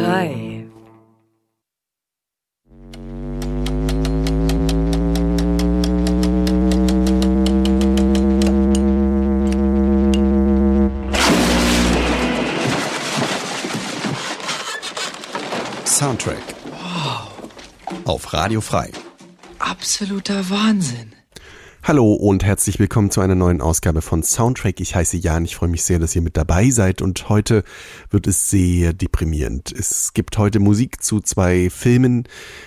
frei. Soundtrack. Wow. Auf Radio Frei. Absoluter Wahnsinn. Hallo und herzlich willkommen zu einer neuen Ausgabe von Soundtrack. Ich heiße Jan, ich freue mich sehr, dass ihr mit dabei seid und heute wird es sehr deprimierend. Es gibt heute Musik zu zwei Filmen,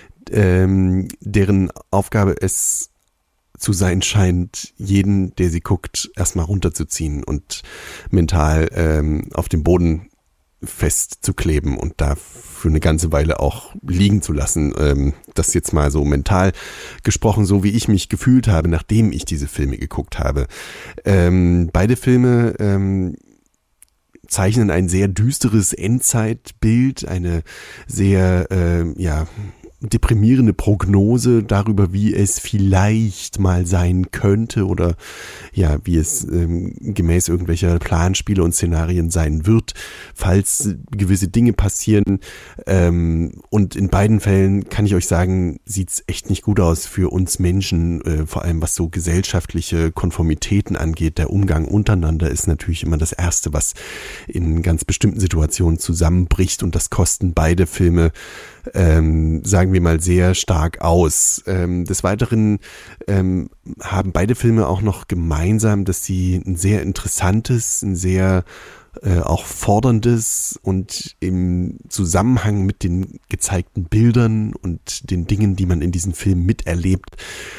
deren Aufgabe es zu sein jeden, der sie guckt, erstmal runterzuziehen und mental auf dem Boden festzukleben und da für eine ganze Weile auch liegen zu lassen. Das jetzt mal so mental gesprochen, so wie ich mich gefühlt habe, nachdem ich diese Filme geguckt habe. Beide Filme zeichnen ein sehr düsteres Endzeitbild, eine sehr deprimierende Prognose darüber, wie es vielleicht mal sein könnte oder ja, wie es gemäß irgendwelcher Planspiele und Szenarien sein wird, falls gewisse Dinge passieren. Und in beiden Fällen kann ich euch sagen, sieht's echt nicht gut aus für uns Menschen, vor allem was so gesellschaftliche Konformitäten angeht. Der Umgang untereinander ist natürlich immer das Erste, was in ganz bestimmten Situationen zusammenbricht, und das kosten beide Filme sagen wir mal sehr stark aus. Des Weiteren haben beide Filme auch noch gemeinsam, dass sie ein sehr interessantes, ein sehr auch forderndes und im Zusammenhang mit den gezeigten Bildern und den Dingen, die man in diesem Film miterlebt,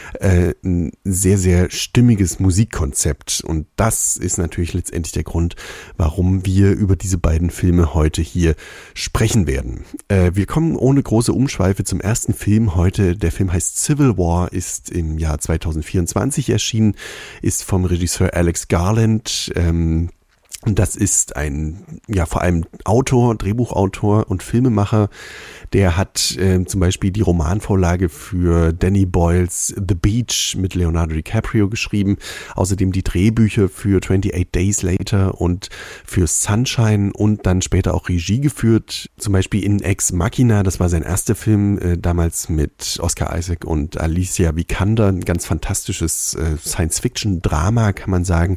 ein sehr, sehr stimmiges Musikkonzept. Und das ist natürlich letztendlich der Grund, warum wir über diese beiden Filme heute hier sprechen werden. Wir kommen ohne große Umschweife zum ersten Film heute. Der Film heißt Civil War, ist im Jahr 2024 erschienen, ist vom Regisseur Alex Garland. Und das ist ein, ja, vor allem Autor, Drehbuchautor und Filmemacher. Der hat zum Beispiel die Romanvorlage für Danny Boyles The Beach mit Leonardo DiCaprio geschrieben. Außerdem die Drehbücher für 28 Days Later und für Sunshine und dann später auch Regie geführt. Zum Beispiel in Ex Machina, das war sein erster Film, damals mit Oscar Isaac und Alicia Vikander. Ein ganz fantastisches Science-Fiction-Drama, kann man sagen.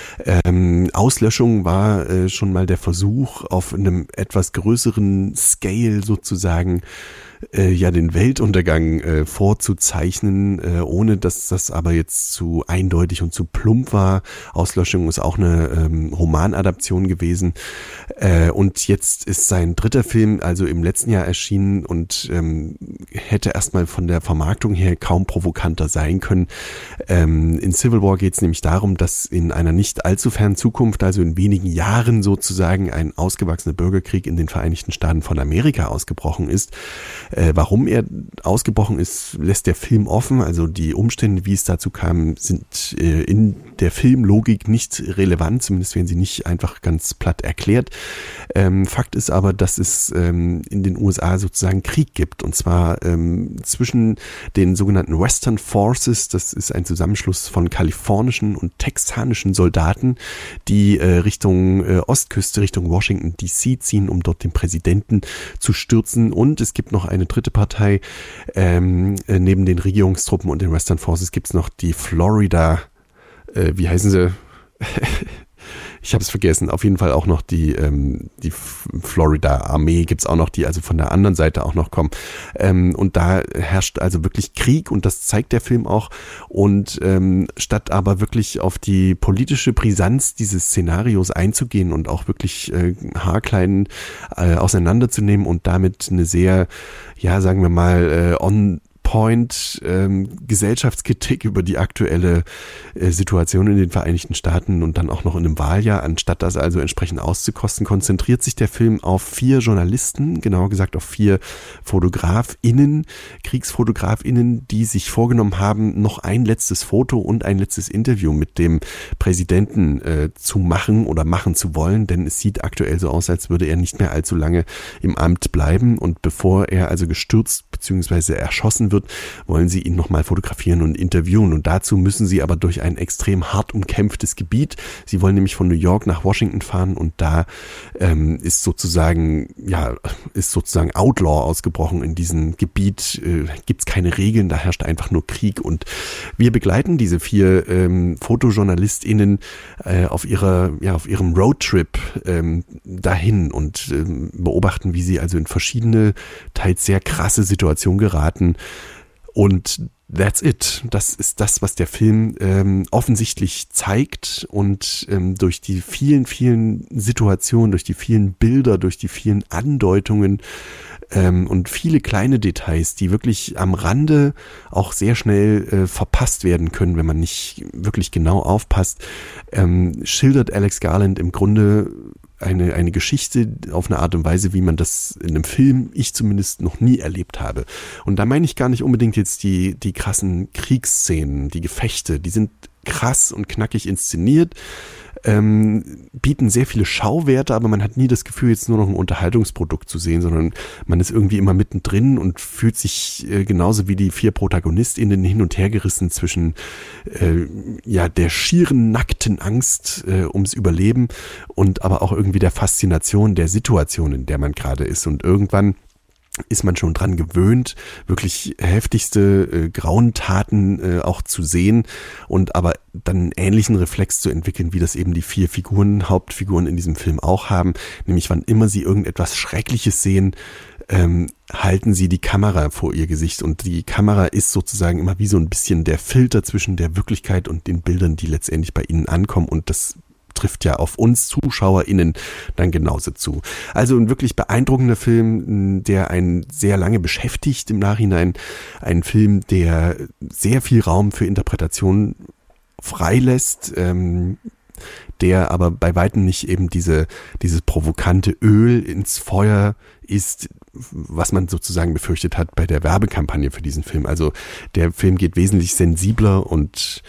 Auslöschung war schon mal der Versuch, auf einem etwas größeren Scale sozusagen den Weltuntergang vorzuzeichnen, ohne dass das aber jetzt zu eindeutig und zu plump war. Auslöschung ist auch eine Romanadaption gewesen. Und jetzt ist sein dritter Film also im letzten Jahr erschienen und hätte erstmal von der Vermarktung her kaum provokanter sein können. In Civil War geht es nämlich darum, dass in einer nicht allzu fernen Zukunft, also in wenigen Jahren sozusagen, ein ausgewachsener Bürgerkrieg in den Vereinigten Staaten von Amerika ausgebrochen ist. Warum er ausgebrochen ist, lässt der Film offen. Also die Umstände, wie es dazu kam, sind in der Filmlogik nicht relevant, zumindest werden sie nicht einfach ganz platt erklärt. Fakt ist aber, dass es in den USA sozusagen Krieg gibt, und zwar zwischen den sogenannten Western Forces, das ist ein Zusammenschluss von kalifornischen und texanischen Soldaten, die Richtung Ostküste, Richtung Washington DC ziehen, um dort den Präsidenten zu stürzen. Und es gibt noch eine dritte Partei. Neben den Regierungstruppen und den Western Forces gibt es noch die Florida, wie heißen sie? Ich habe es vergessen. Auf jeden Fall auch noch die Florida-Armee gibt's auch noch, die also von der anderen Seite auch noch kommen. Und da herrscht also wirklich Krieg, und das zeigt der Film auch. Und statt aber wirklich auf die politische Brisanz dieses Szenarios einzugehen und auch wirklich haarklein auseinanderzunehmen und damit eine sehr, ja, sagen wir mal, Point Gesellschaftskritik über die aktuelle Situation in den Vereinigten Staaten und dann auch noch in einem Wahljahr, anstatt das also entsprechend auszukosten, konzentriert sich der Film auf 4 Journalisten, genauer gesagt auf 4 FotografInnen, KriegsfotografInnen, die sich vorgenommen haben, noch ein letztes Foto und ein letztes Interview mit dem Präsidenten zu machen oder machen zu wollen, denn es sieht aktuell so aus, als würde er nicht mehr allzu lange im Amt bleiben, und bevor er also gestürzt bzw. erschossen wird, wollen sie ihn nochmal fotografieren und interviewen. Und dazu müssen sie aber durch ein extrem hart umkämpftes Gebiet. Sie wollen nämlich von New York nach Washington fahren und da ist sozusagen Outlaw ausgebrochen in diesem Gebiet. Gibt's keine Regeln, da herrscht einfach nur Krieg. Und wir begleiten diese 4 FotojournalistInnen auf ihrem Roadtrip dahin und beobachten, wie sie also in verschiedene, teils sehr krasse Situationen geraten. Und that's it. Das ist das, was der Film offensichtlich zeigt und durch die vielen, vielen Situationen, durch die vielen Bilder, durch die vielen Andeutungen und viele kleine Details, die wirklich am Rande auch sehr schnell verpasst werden können, wenn man nicht wirklich genau aufpasst, schildert Alex Garland im Grunde eine Geschichte auf eine Art und Weise, wie man das in einem Film, ich zumindest, noch nie erlebt habe. Und da meine ich gar nicht unbedingt jetzt die krassen Kriegsszenen, die Gefechte, die sind krass und knackig inszeniert, bieten sehr viele Schauwerte, aber man hat nie das Gefühl, jetzt nur noch ein Unterhaltungsprodukt zu sehen, sondern man ist irgendwie immer mittendrin und fühlt sich genauso wie die 4 ProtagonistInnen hin und her gerissen zwischen der schieren, nackten Angst ums Überleben und aber auch irgendwie der Faszination der Situation, in der man gerade ist. Und irgendwann ist man schon dran gewöhnt, wirklich heftigste Grauentaten auch zu sehen und aber dann einen ähnlichen Reflex zu entwickeln, wie das eben die 4 Hauptfiguren in diesem Film auch haben, nämlich wann immer sie irgendetwas Schreckliches sehen, halten sie die Kamera vor ihr Gesicht und die Kamera ist sozusagen immer wie so ein bisschen der Filter zwischen der Wirklichkeit und den Bildern, die letztendlich bei ihnen ankommen und das trifft ja auf uns ZuschauerInnen dann genauso zu. Also ein wirklich beeindruckender Film, der einen sehr lange beschäftigt im Nachhinein. Ein Film, der sehr viel Raum für Interpretation freilässt, der aber bei weitem nicht eben dieses provokante Öl ins Feuer ist, was man sozusagen befürchtet hat bei der Werbekampagne für diesen Film. Also der Film geht wesentlich sensibler und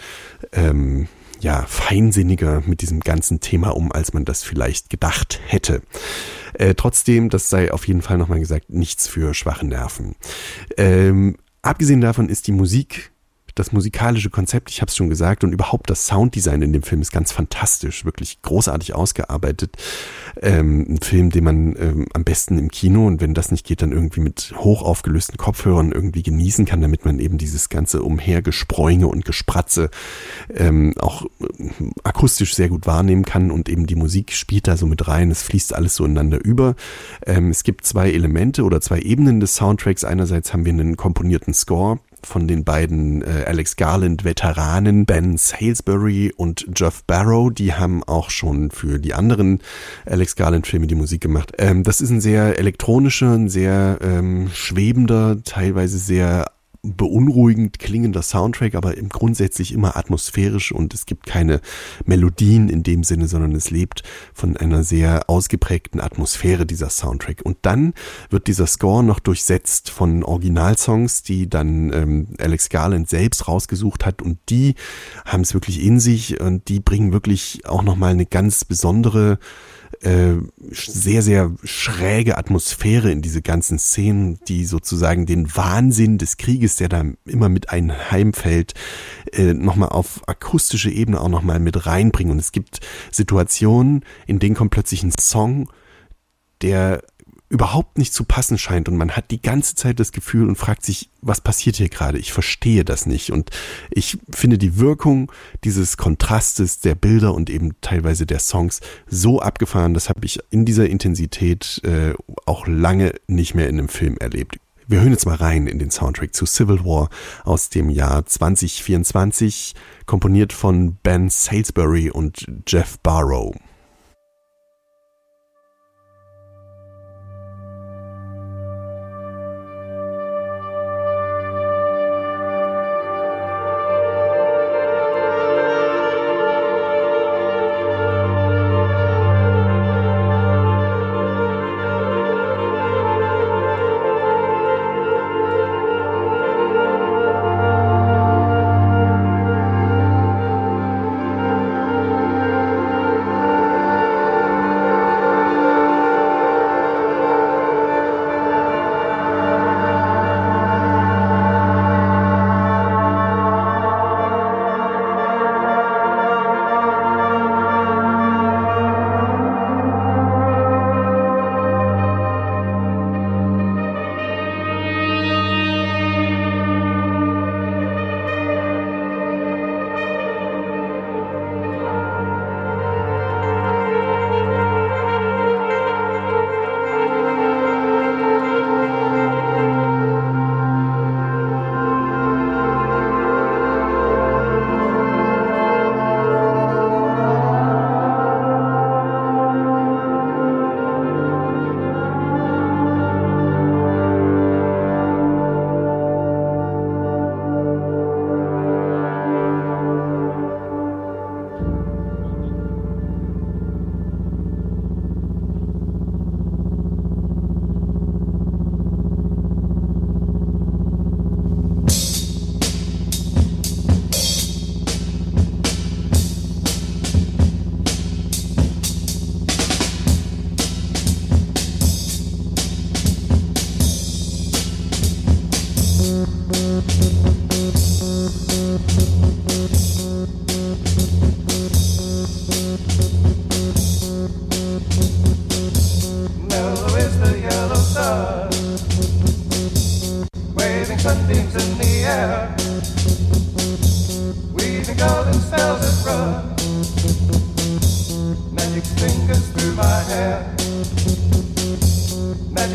feinsinniger mit diesem ganzen Thema um, als man das vielleicht gedacht hätte. Trotzdem, das sei auf jeden Fall nochmal gesagt, nichts für schwache Nerven. Abgesehen davon ist die Musik, das musikalische Konzept, ich habe es schon gesagt, und überhaupt das Sounddesign in dem Film ist ganz fantastisch, wirklich großartig ausgearbeitet. Ein Film, den man am besten im Kino und wenn das nicht geht, dann irgendwie mit hoch aufgelösten Kopfhörern irgendwie genießen kann, damit man eben dieses ganze Umhergespreuge und Gespratze auch akustisch sehr gut wahrnehmen kann und eben die Musik spielt da so mit rein, es fließt alles so ineinander über. Es gibt 2 Elemente oder 2 Ebenen des Soundtracks. Einerseits haben wir einen komponierten Score von den beiden Alex Garland-Veteranen Ben Salisbury und Geoff Barrow. Die haben auch schon für die anderen Alex Garland-Filme die Musik gemacht. Das ist ein sehr elektronischer, ein sehr schwebender, teilweise sehr beunruhigend klingender Soundtrack, aber grundsätzlich immer atmosphärisch und es gibt keine Melodien in dem Sinne, sondern es lebt von einer sehr ausgeprägten Atmosphäre, dieser Soundtrack. Und dann wird dieser Score noch durchsetzt von Originalsongs, die dann Alex Garland selbst rausgesucht hat und die haben es wirklich in sich und die bringen wirklich auch nochmal eine ganz besondere sehr, sehr schräge Atmosphäre in diese ganzen Szenen, die sozusagen den Wahnsinn des Krieges, der da immer mit einheimfällt, nochmal auf akustische Ebene auch nochmal mit reinbringen. Und es gibt Situationen, in denen kommt plötzlich ein Song, der überhaupt nicht zu passen scheint und man hat die ganze Zeit das Gefühl und fragt sich, was passiert hier gerade? Ich verstehe das nicht und ich finde die Wirkung dieses Kontrastes der Bilder und eben teilweise der Songs so abgefahren, das habe ich in dieser Intensität auch lange nicht mehr in einem Film erlebt. Wir hören jetzt mal rein in den Soundtrack zu Civil War aus dem Jahr 2024, komponiert von Ben Salisbury und Geoff Barrow.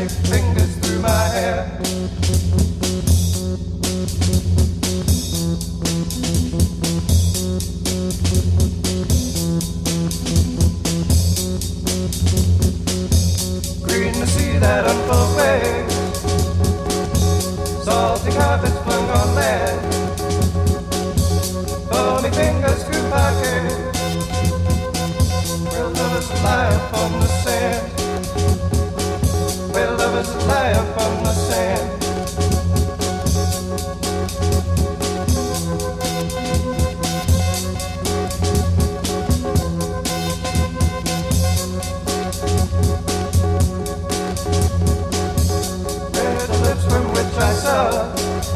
magic fingers through my hair. Green to see that unfold way. Salty carpets flung on land. Foamy fingers through pockets. Where lovers lie upon the sand. Where lovers lie upon the sand. Where the lips from which I saw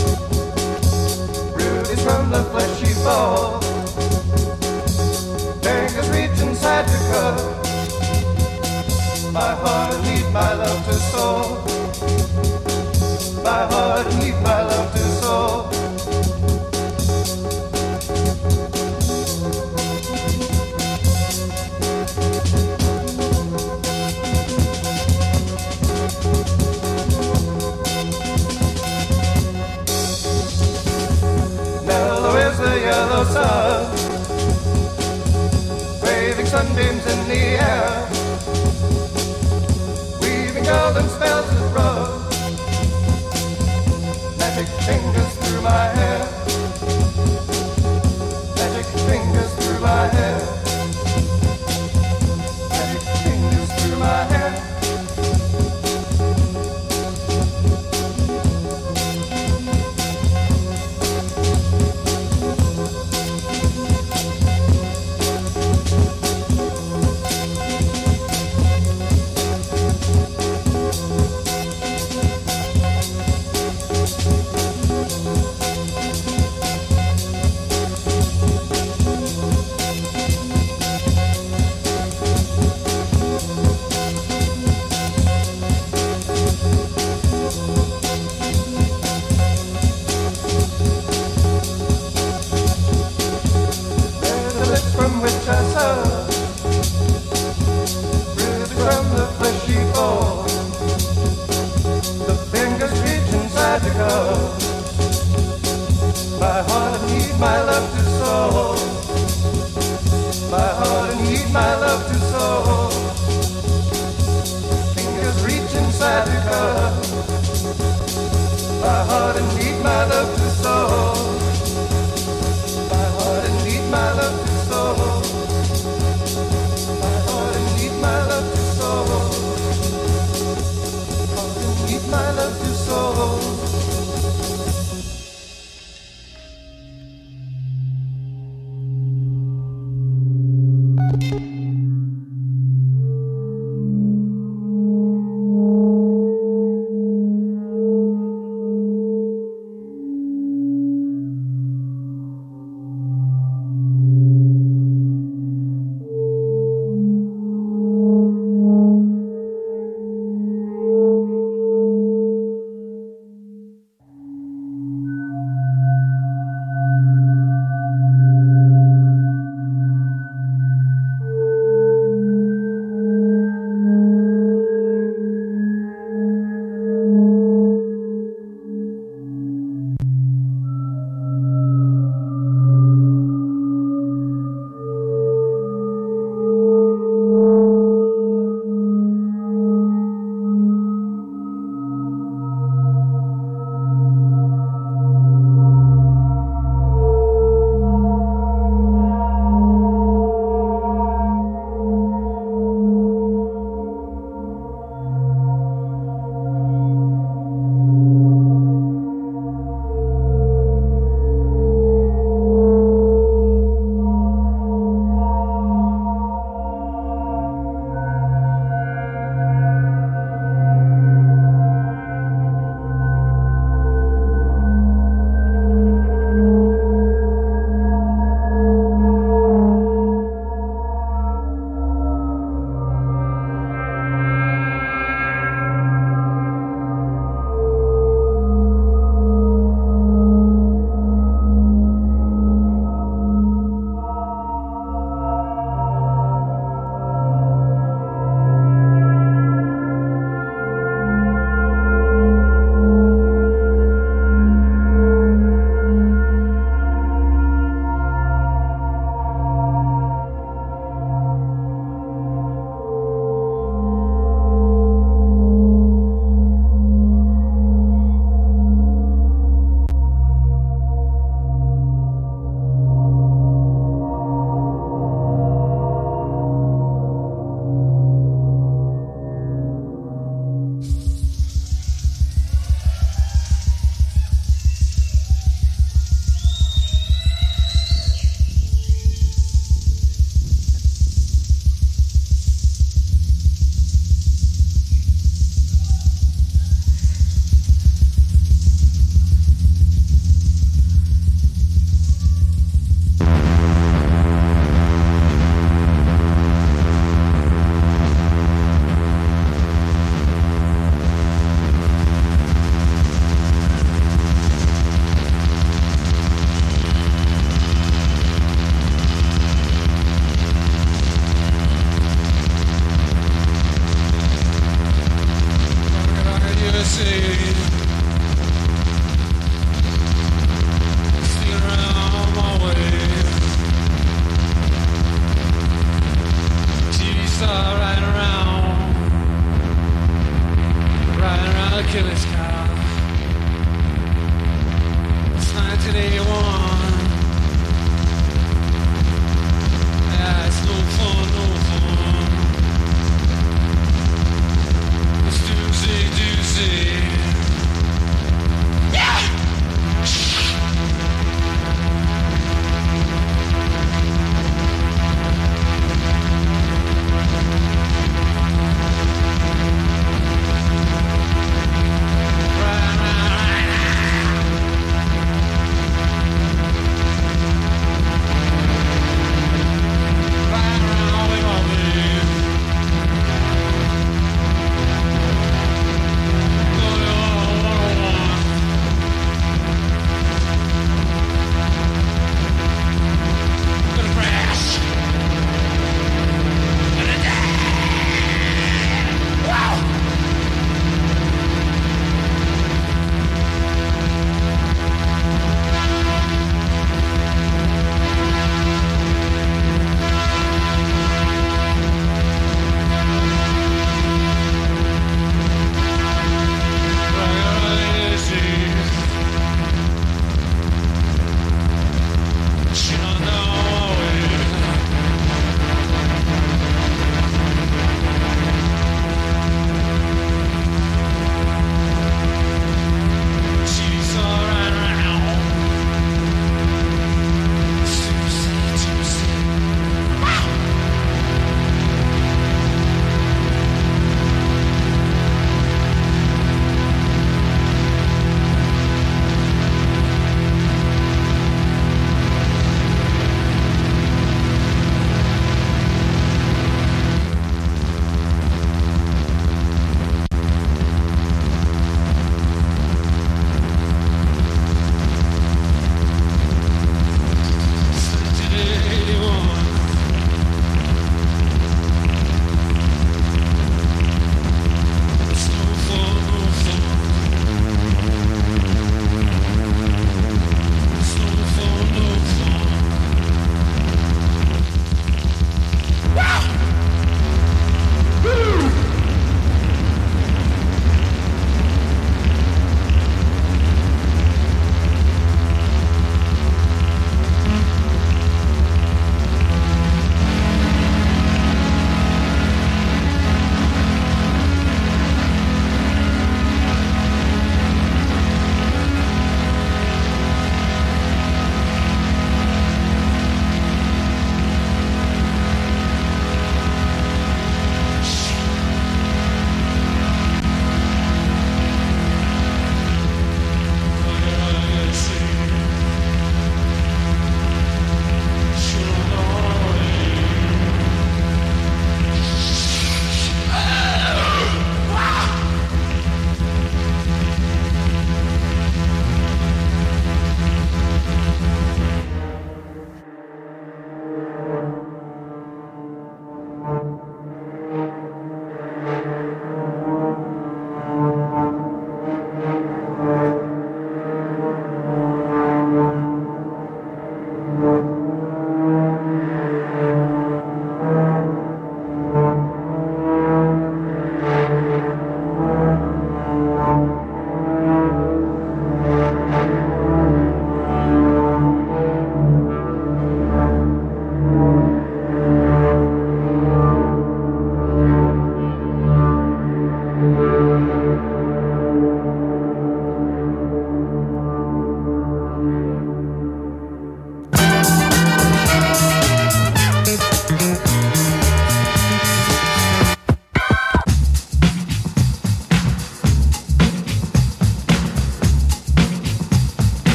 rubies from the fleshy ball. Fingers reach inside to cover my heart and need my love to soul. My heart and need my love to soul. Mellow is the yellow sun, waving sunbeams in the air, weaving golden spells of rose, magic fingers through my hair, magic fingers through my hair, magic fingers through my hair.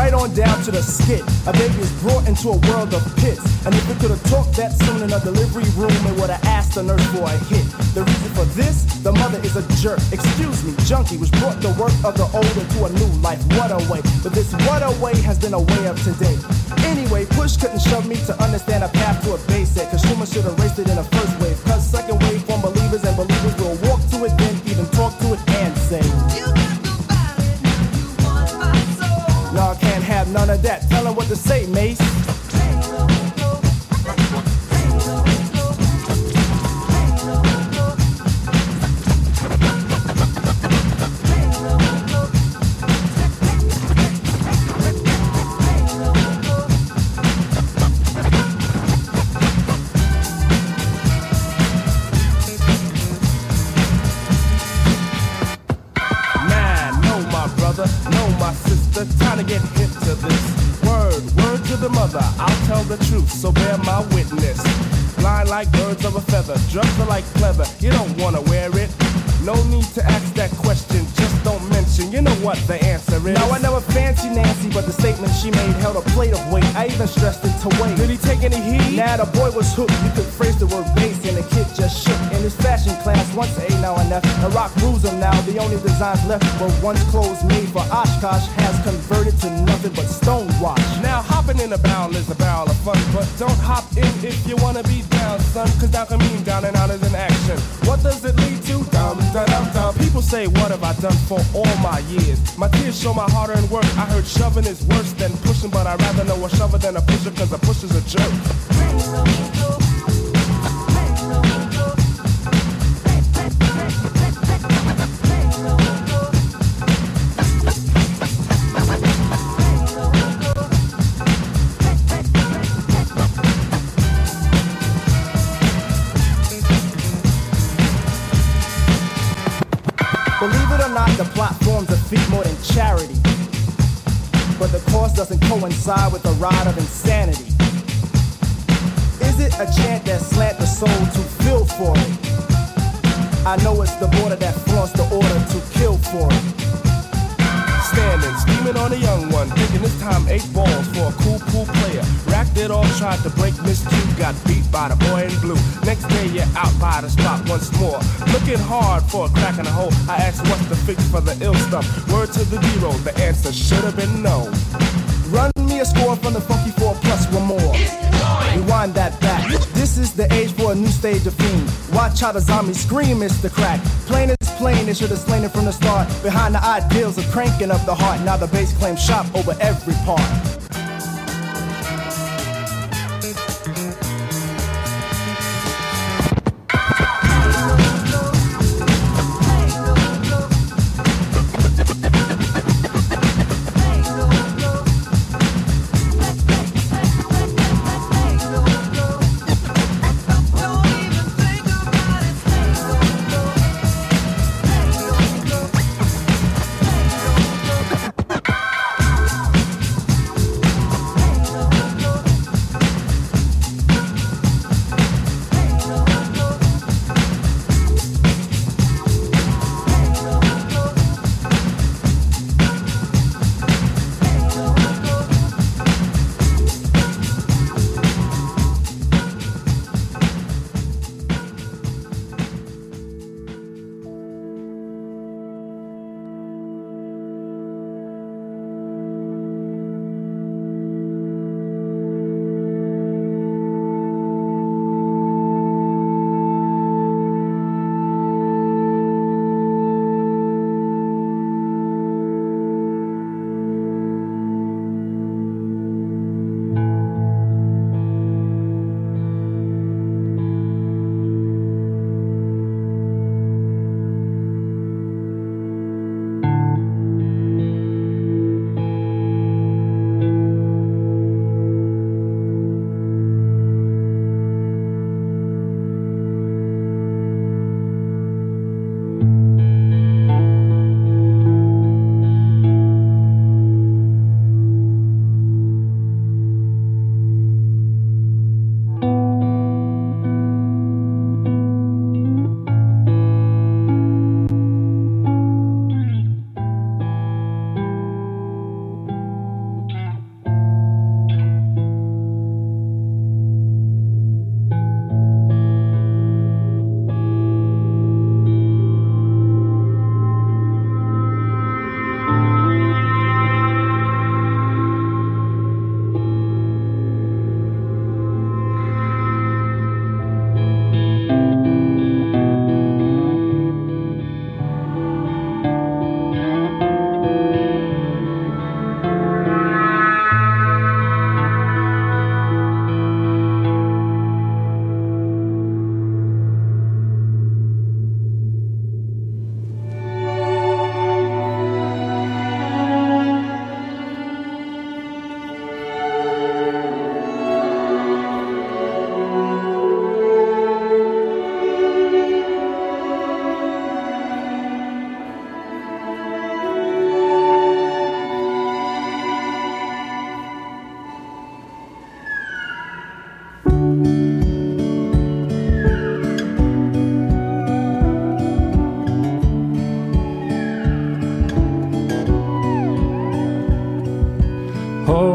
right on down to the skit. A baby is brought into a world of pits. And if it could have talked that soon in a delivery room, it would have asked the nurse for a hit. The reason for this, the mother is a jerk. Excuse me, junkie, which brought the work of the old into a new life. What a way. But this what a way has been a way of today. Anyway, push couldn't shove me to understand a path to a basic. Cause Schumann should have raced it in a first wave. Cause second wave from believers and believers will walk to it, then even talk to it and say, you got nobody, you want my soul. Y'all can't have none of that. Tell them what to say, Mace. Time to get hip to this. Word to the mother, I'll tell the truth, so bear my witness. Blind like birds of a feather, drugs are like pleather, you don't wanna wear it. No need to ask that question, just don't mention, you know what the answer is. Now I never fancy Nancy, but the statement she made held a plate of weight. I even stressed it to weight. Did he take any heed? Nah, the boy was hooked, you could phrase the word bass and the kid just shook. In his fashion class, once A, now and F, the rock rules him now, the only designs left were once clothes made for Oshkosh has converted to nothing but stonewash. Now hopping in a barrel is a barrel of fun, but don't hop in if you wanna be down, son, cause down can mean down and out is an action. What does it lead to? Dum-dum-dum. People say, what have I done for all my years? My tears show my hard-earned work. I heard shoving is worse than pushing, but I'd rather know a shover than a pusher, cause a pusher's a jerk. Believe it or not, the plot forms a feat more than charity. But the course doesn't coincide with the ride of insanity. Is it a chant that slant the soul to feel for it? I know it's the border that flaunts the order to kill for it. Standing, scheming on a young one, thinking this time 8 balls for a cool player. Racked it all, tried to break Miss Q, got beat by the boy in blue. Next day you're out by the spot once more, looking hard for a crack in the hole. I asked what's the fix for the ill stuff. Word to the zero, the answer should have been no. Run me a score from the Funky 4 plus one more. Rewind that back. This is the age for a new stage of fiend. Watch how the zombies scream, it's the crack. Plain as plain, they should have slain it from the start. Behind the ideals of cranking up the heart. Now the bass claims shop over every part.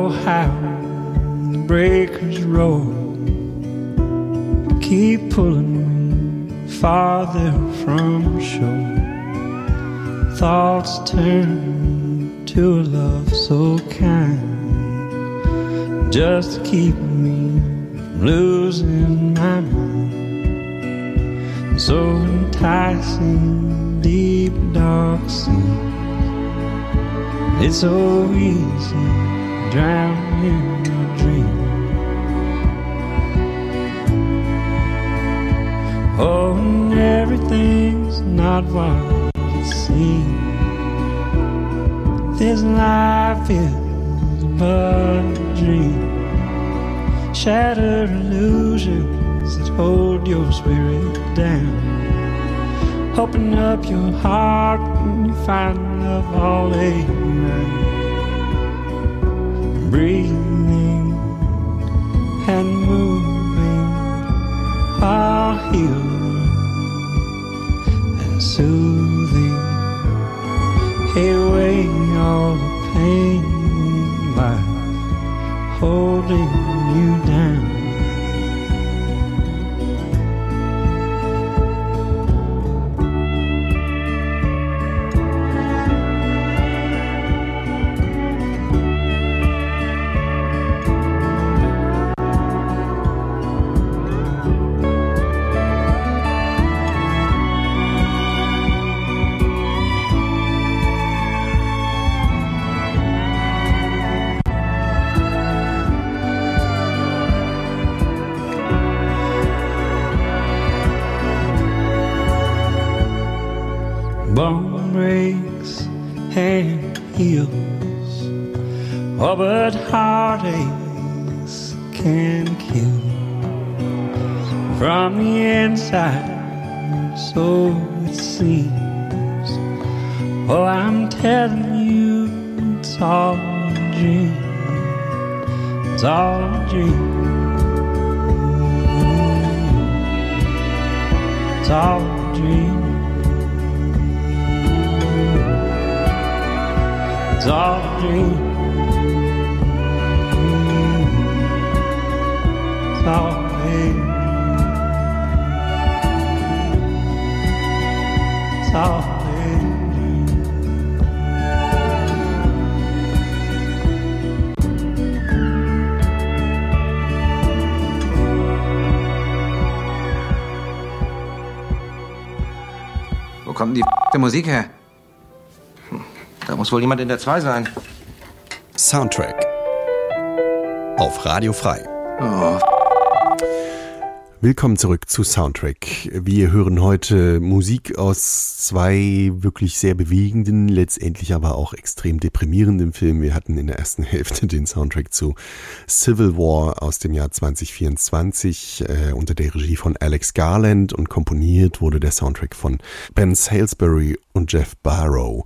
Oh, how the breakers roll, keep pulling me farther from shore. Thoughts turn to a love so kind, just to keep me from losing my mind. So enticing, deep dark sea. It's so easy to drown in a dream. Oh, and everything's not what it seems. This life is but a dream. Shattered illusions that hold your spirit down. Open up your heart and you find love all around. Breathing and moving while healing and soothing. Away all the pain in life holding you down. Bone breaks and heals, oh, but heartaches can kill from the inside, so it seems. Oh, I'm telling you, it's all a dream. It's all a dream. It's all a dream. It's all a dream. It's all a dream. It's all a dream. Wo kommt die Musik her? Da muss wohl jemand in der 2 sein. Soundtrack auf Radio Frei. Oh. Willkommen zurück zu Soundtrack. Wir hören heute Musik aus 2 wirklich sehr bewegenden, letztendlich aber auch extrem deprimierenden Filmen. Wir hatten in der ersten Hälfte den Soundtrack zu Civil War aus dem Jahr 2024 unter der Regie von Alex Garland, und komponiert wurde der Soundtrack von Ben Salisbury und Jeff Barrow.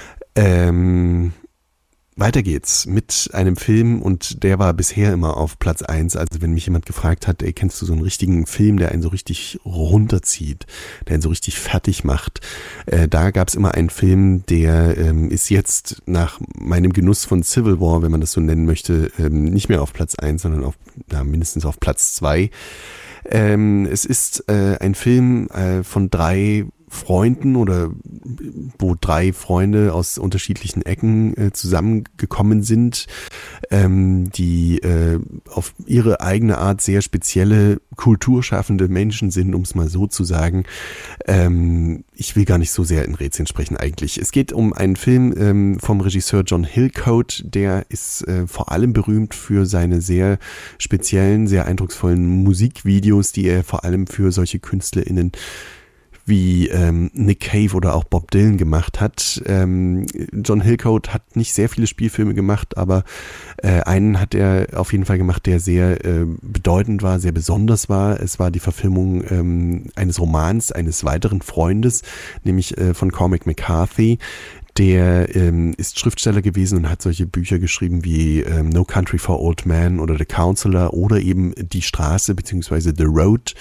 Weiter geht's mit einem Film, und der war bisher immer auf Platz 1. Also wenn mich jemand gefragt hat, ey, kennst du so einen richtigen Film, der einen so richtig runterzieht, der einen so richtig fertig macht, da gab's immer einen Film, der ist jetzt nach meinem Genuss von Civil War, wenn man das so nennen möchte, nicht mehr auf Platz 1, sondern auf mindestens auf Platz 2. Es ist ein Film von 3 Freunden, oder wo 3 Freunde aus unterschiedlichen Ecken zusammengekommen sind, die auf ihre eigene Art sehr spezielle, kulturschaffende Menschen sind, um es mal so zu sagen. Ich will gar nicht so sehr in Rätseln sprechen eigentlich. Es geht um einen Film vom Regisseur John Hillcoat, der ist vor allem berühmt für seine sehr speziellen, sehr eindrucksvollen Musikvideos, die er vor allem für solche KünstlerInnen wie Nick Cave oder auch Bob Dylan gemacht hat. John Hillcoat hat nicht sehr viele Spielfilme gemacht, aber einen hat er auf jeden Fall gemacht, der sehr bedeutend war, sehr besonders war. Es war die Verfilmung eines Romans eines weiteren Freundes, nämlich von Cormac McCarthy. Der ist Schriftsteller gewesen und hat solche Bücher geschrieben wie No Country for Old Men oder The Counselor oder eben Die Straße bzw. The Road.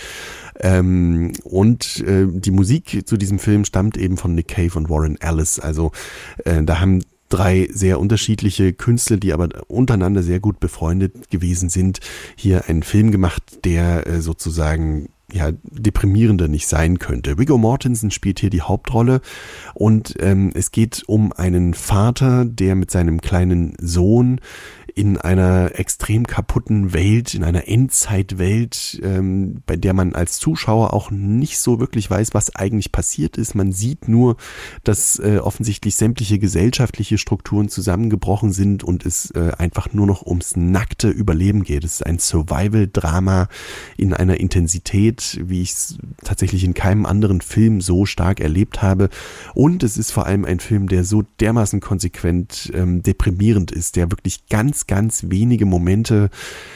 Und die Musik zu diesem Film stammt eben von Nick Cave und Warren Ellis. Also da haben 3 sehr unterschiedliche Künstler, die aber untereinander sehr gut befreundet gewesen sind, hier einen Film gemacht, der sozusagen deprimierender nicht sein könnte. Viggo Mortensen spielt hier die Hauptrolle und es geht um einen Vater, der mit seinem kleinen Sohn in einer extrem kaputten Welt, in einer Endzeitwelt, bei der man als Zuschauer auch nicht so wirklich weiß, was eigentlich passiert ist. Man sieht nur, dass offensichtlich sämtliche gesellschaftliche Strukturen zusammengebrochen sind und es einfach nur noch ums nackte Überleben geht. Es ist ein Survival-Drama in einer Intensität, wie ich es tatsächlich in keinem anderen Film so stark erlebt habe. Und es ist vor allem ein Film, der so dermaßen konsequent deprimierend ist, der wirklich ganz wenige Momente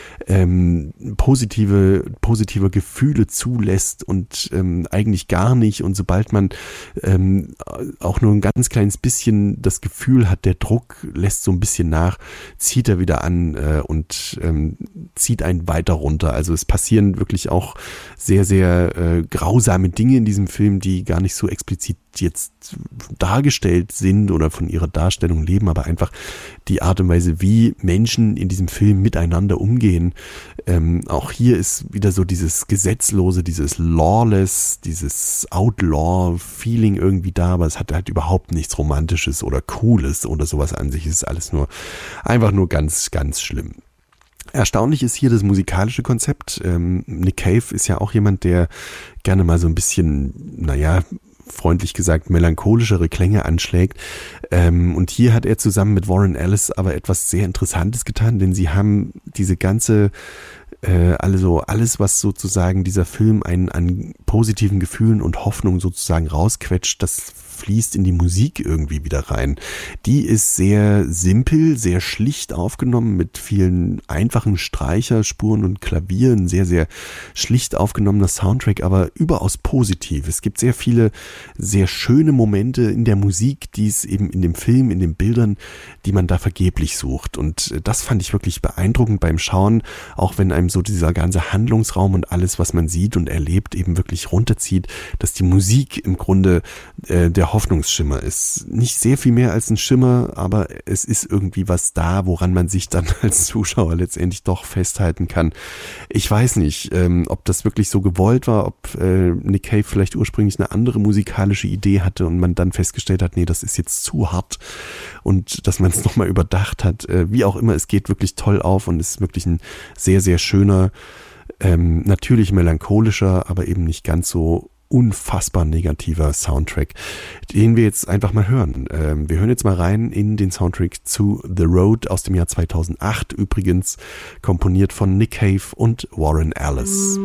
positive Gefühle zulässt und eigentlich gar nicht. Und sobald man auch nur ein ganz kleines bisschen das Gefühl hat, der Druck lässt so ein bisschen nach, zieht er wieder an und zieht einen weiter runter. Also es passieren wirklich auch sehr, sehr grausame Dinge in diesem Film, die gar nicht so explizit jetzt dargestellt sind oder von ihrer Darstellung leben, aber einfach die Art und Weise, wie Menschen in diesem Film miteinander umgehen. Auch hier ist wieder so dieses Gesetzlose, dieses Lawless, dieses Outlaw-Feeling irgendwie da, aber es hat halt überhaupt nichts Romantisches oder Cooles oder sowas an sich. Es ist alles einfach nur ganz schlimm. Erstaunlich ist hier das musikalische Konzept. Nick Cave ist ja auch jemand, der gerne mal so ein bisschen, freundlich gesagt, melancholischere Klänge anschlägt. Und hier hat er zusammen mit Warren Ellis aber etwas sehr Interessantes getan, denn sie haben diese ganze, alles, was sozusagen dieser Film an positiven Gefühlen und Hoffnung sozusagen rausquetscht, das fließt in die Musik irgendwie wieder rein. Die ist sehr simpel, sehr schlicht aufgenommen mit vielen einfachen Streicherspuren und Klavieren, sehr, sehr schlicht aufgenommener Soundtrack, aber überaus positiv. Es gibt sehr viele, sehr schöne Momente in der Musik, die es eben in dem Film, in den Bildern, die man da vergeblich sucht. Und das fand ich wirklich beeindruckend beim Schauen, auch wenn einem so dieser ganze Handlungsraum und alles, was man sieht und erlebt, eben wirklich runterzieht, dass die Musik im Grunde der Hoffnungsschimmer ist. Nicht sehr viel mehr als ein Schimmer, aber es ist irgendwie was da, woran man sich dann als Zuschauer letztendlich doch festhalten kann. Ich weiß nicht, ob das wirklich so gewollt war, ob Nick Cave vielleicht ursprünglich eine andere musikalische Idee hatte und man dann festgestellt hat, nee, das ist jetzt zu hart und dass man es nochmal überdacht hat. Wie auch immer, es geht wirklich toll auf und es ist wirklich ein sehr, sehr schöner, natürlich melancholischer, aber eben nicht ganz so unfassbar negativer Soundtrack, den wir jetzt einfach mal hören. Wir hören jetzt mal rein in den Soundtrack zu The Road aus dem Jahr 2008, übrigens komponiert von Nick Cave und Warren Ellis.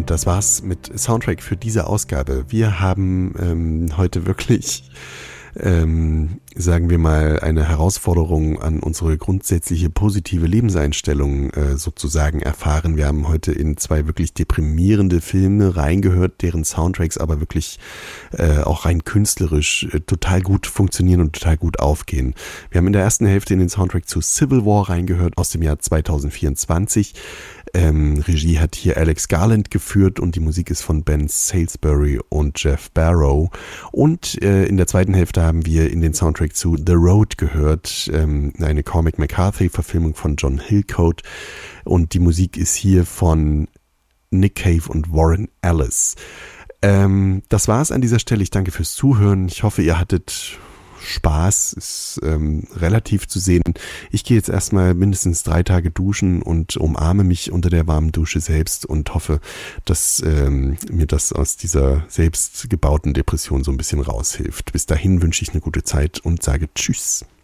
das war's mit Soundtrack für diese Ausgabe. Wir haben heute wirklich, sagen wir mal, eine Herausforderung an unsere grundsätzliche positive Lebenseinstellung sozusagen erfahren. Wir haben heute in 2 wirklich deprimierende Filme reingehört, deren Soundtracks aber wirklich auch rein künstlerisch total gut funktionieren und total gut aufgehen. Wir haben in der ersten Hälfte in den Soundtrack zu Civil War reingehört aus dem Jahr 2024. Regie hat hier Alex Garland geführt und die Musik ist von Ben Salisbury und Jeff Barrow. Und in der zweiten Hälfte haben wir in den Soundtrack zu The Road gehört, eine Cormac McCarthy-Verfilmung von John Hillcoat. Und die Musik ist hier von Nick Cave und Warren Ellis. Das war's an dieser Stelle. Ich danke fürs Zuhören. Ich hoffe, ihr hattet Spaß, ist relativ zu sehen. Ich gehe jetzt erstmal mindestens 3 Tage duschen und umarme mich unter der warmen Dusche selbst und hoffe, dass mir das aus dieser selbst gebauten Depression so ein bisschen raushilft. Bis dahin wünsche ich eine gute Zeit und sage Tschüss.